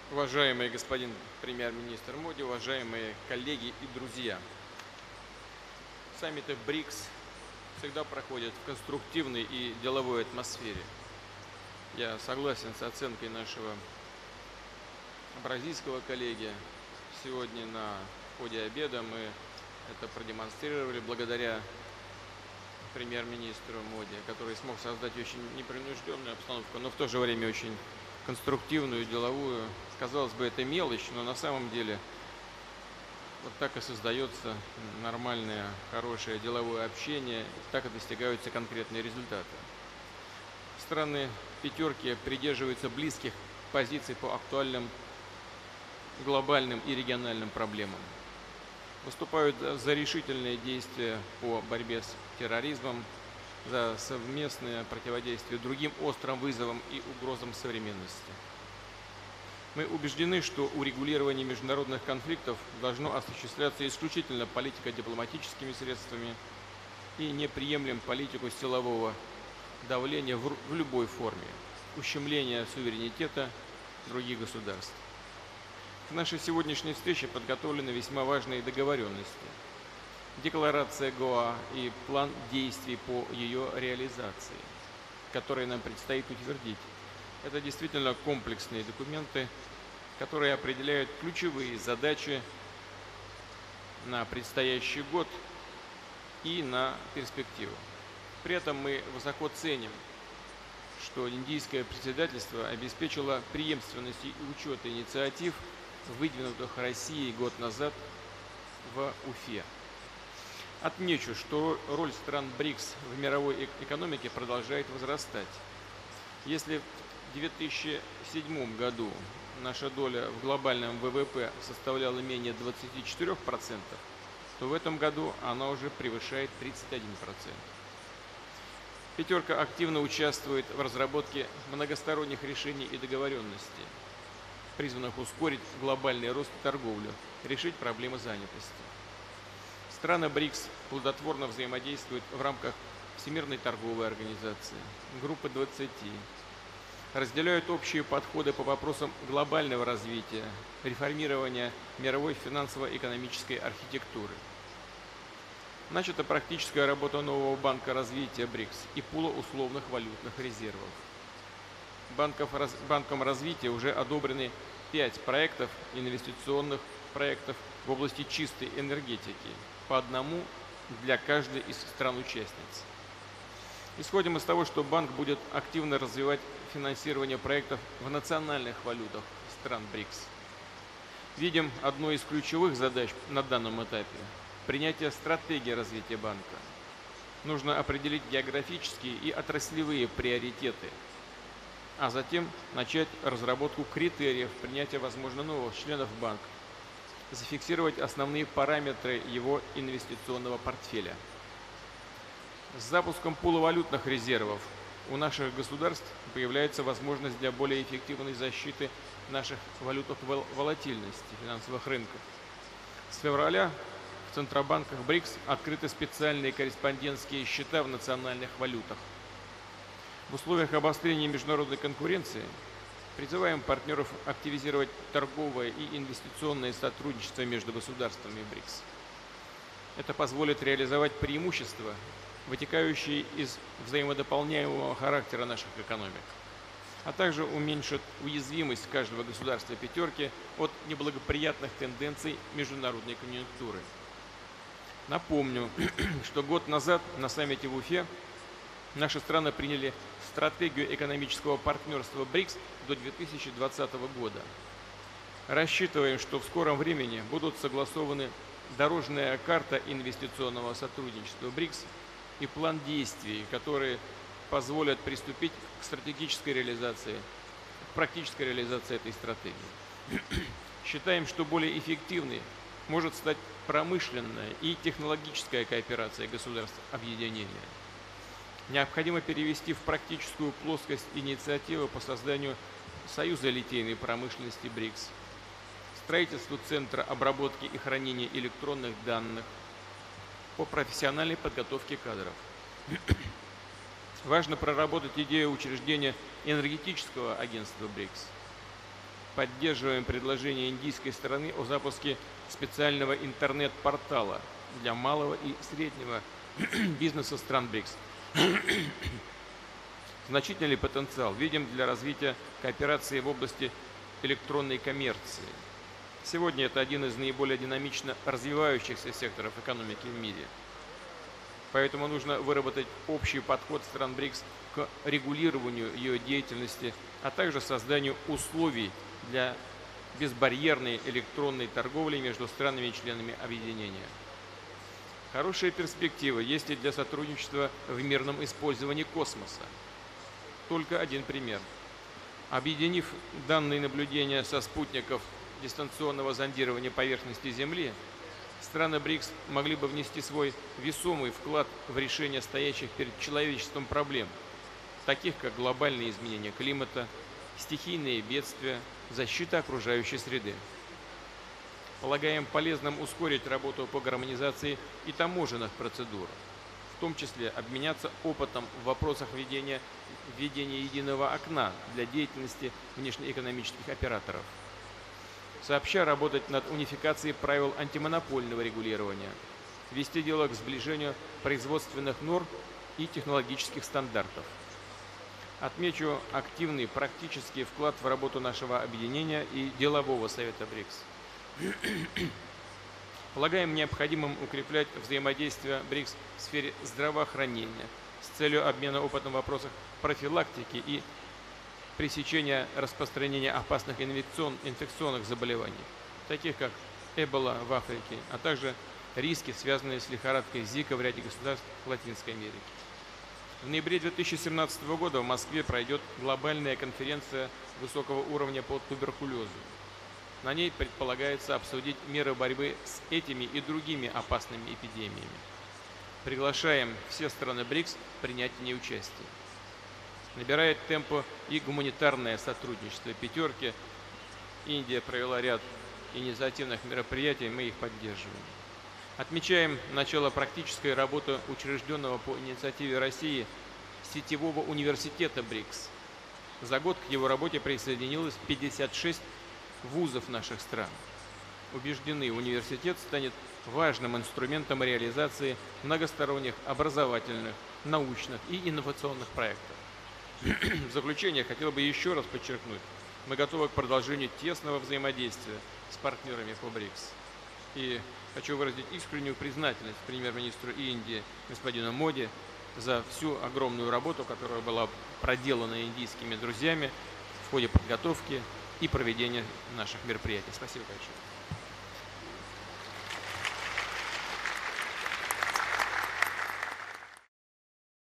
Уважаемый господин премьер-министр Моди, уважаемые коллеги и друзья, саммиты БРИКС всегда проходят в конструктивной и деловой атмосфере. Я согласен с оценкой нашего бразильского коллеги. Сегодня на ходе обеда мы это продемонстрировали благодаря премьер-министру Моди, который смог создать очень непринужденную обстановку, но в то же время очень конструктивную, деловую. Казалось бы, это мелочь, но на самом деле вот так и создается нормальное, хорошее деловое общение, так и достигаются конкретные результаты. Страны пятерки придерживаются близких позиций по актуальным глобальным и региональным проблемам. Выступают за решительные действия по борьбе с терроризмом, за совместное противодействие другим острым вызовам и угрозам современности. Мы убеждены, что урегулирование международных конфликтов должно осуществляться исключительно политико-дипломатическими средствами и не приемлем политику силового давления в любой форме, ущемления суверенитета других государств. К нашей сегодняшней встрече подготовлены весьма важные договоренности. Декларация ГОА и план действий по ее реализации, которые нам предстоит утвердить. Это действительно комплексные документы, которые определяют ключевые задачи на предстоящий год и на перспективу. При этом мы высоко ценим, что индийское председательство обеспечило преемственность и учет инициатив, выдвинутых Россией год назад в Уфе. Отмечу, что роль стран БРИКС в мировой экономике продолжает возрастать. Если в 2007 году наша доля в глобальном ВВП составляла менее 24%, то в этом году она уже превышает 31%. Пятерка активно участвует в разработке многосторонних решений и договоренностей, призванных ускорить глобальный рост и торговлю, решить проблемы занятости. Страны БРИКС плодотворно взаимодействуют в рамках Всемирной торговой организации, Группы 20, разделяют общие подходы по вопросам глобального развития, реформирования мировой финансово-экономической архитектуры. Начата практическая работа нового банка развития БРИКС и пула условных валютных резервов. Банком развития уже одобрены 5 проектов, инвестиционных проектов в области чистой энергетики, по одному для каждой из стран-участниц. Исходим из того, что банк будет активно развивать финансирование проектов в национальных валютах стран БРИКС. Видим одной из ключевых задач на данном этапе – принятие стратегии развития банка. Нужно определить географические и отраслевые приоритеты, а затем начать разработку критериев принятия, возможно, новых членов банка, зафиксировать основные параметры его инвестиционного портфеля. С запуском пула валютных резервов у наших государств появляется возможность для более эффективной защиты наших валютных волатильности финансовых рынков. С февраля в центробанках БРИКС открыты специальные корреспондентские счета в национальных валютах. В условиях обострения международной конкуренции призываем партнеров активизировать торговое и инвестиционное сотрудничество между государствами БРИКС. Это позволит реализовать преимущества, вытекающие из взаимодополняемого характера наших экономик, а также уменьшит уязвимость каждого государства пятерки от неблагоприятных тенденций международной конъюнктуры. Напомню, что год назад на саммите в Уфе наши страны приняли стратегию экономического партнерства БРИКС до 2020 года. Рассчитываем, что в скором времени будут согласованы дорожная карта инвестиционного сотрудничества БРИКС и план действий, которые позволят приступить к стратегической реализации, к практической реализации этой стратегии. Считаем, что более эффективной может стать промышленная и технологическая кооперация государств объединения. Необходимо перевести в практическую плоскость инициативы по созданию Союза литейной промышленности БРИКС, строительству Центра обработки и хранения электронных данных, по профессиональной подготовке кадров. Важно проработать идею учреждения энергетического агентства БРИКС. поддерживаем предложение индийской стороны о запуске специального интернет-портала для малого и среднего бизнеса стран БРИКС. Значительный ли потенциал видим для развития кооперации в области электронной коммерции? Сегодня это один из наиболее динамично развивающихся секторов экономики в мире. Поэтому нужно выработать общий подход стран БРИКС к регулированию ее деятельности, а также созданию условий для безбарьерной электронной торговли между странами и членами объединения. Хорошие перспективы есть и для сотрудничества в мирном использовании космоса. Только один пример. Объединив данные наблюдения со спутников дистанционного зондирования поверхности Земли, страны БРИКС могли бы внести свой весомый вклад в решение стоящих перед человечеством проблем, таких как глобальные изменения климата, стихийные бедствия, защита окружающей среды. Полагаем полезным ускорить работу по гармонизации и таможенных процедур, в том числе обменяться опытом в вопросах введения единого окна для деятельности внешнеэкономических операторов. Сообща работать над унификацией правил антимонопольного регулирования, вести дело к сближению производственных норм и технологических стандартов. Отмечу активный практический вклад в работу нашего объединения и делового совета БРИКС. Полагаем необходимым укреплять взаимодействие БРИКС в сфере здравоохранения с целью обмена опытом в вопросах профилактики и пресечения распространения опасных инфекционных заболеваний, таких как Эбола в Африке, а также риски, связанные с лихорадкой Зика в ряде государств Латинской Америки. В ноябре 2017 года в Москве пройдет глобальная конференция высокого уровня по туберкулезу. На ней предполагается обсудить меры борьбы с этими и другими опасными эпидемиями. Приглашаем все страны БРИКС принять в ней участие. Набирает темпо и гуманитарное сотрудничество «пятерки». Индия провела ряд инициативных мероприятий, мы их поддерживаем. Отмечаем начало практической работы учрежденного по инициативе России сетевого университета БРИКС. За год к его работе присоединилось 56 вузов наших стран. Убеждены, университет станет важным инструментом реализации многосторонних образовательных, научных и инновационных проектов. В заключение хотел бы еще раз подчеркнуть, мы готовы к продолжению тесного взаимодействия с партнерами по БРИКС. И хочу выразить искреннюю признательность премьер-министру Индии господину Моди за всю огромную работу, которая была проделана индийскими друзьями в ходе подготовки и проведения наших мероприятий. Спасибо большое.